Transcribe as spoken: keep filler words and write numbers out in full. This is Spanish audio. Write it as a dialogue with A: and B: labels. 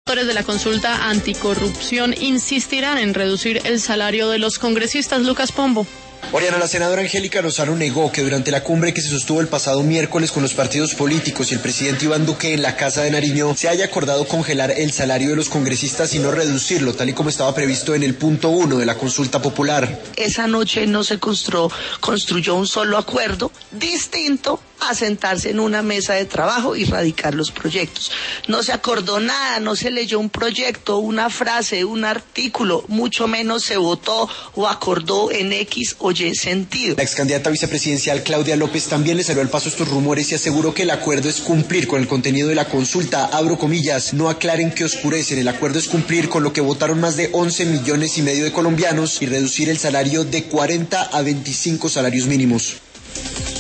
A: de la consulta anticorrupción insistirán en reducir el salario de los congresistas. Lucas Pombo.
B: Oriana, la senadora Angélica Lozano negó que durante la cumbre que se sostuvo el pasado miércoles con los partidos políticos y el presidente Iván Duque en la Casa de Nariño se haya acordado congelar el salario de los congresistas y no reducirlo, tal y como estaba previsto en el punto uno de la consulta popular.
C: Esa noche no se construyó, construyó un solo acuerdo distinto a sentarse en una mesa de trabajo y radicar los proyectos. No se acordó nada, no se leyó un proyecto, una frase, un artículo, mucho menos se votó o acordó en X o Y sentido.
B: La ex candidata vicepresidencial Claudia López también le salió al paso estos rumores y aseguró que el acuerdo es cumplir con el contenido de la consulta. Abro comillas, no aclaren que oscurecen, el acuerdo es cumplir con lo que votaron más de once millones y medio de colombianos y reducir el salario de cuarenta a veinticinco salarios mínimos.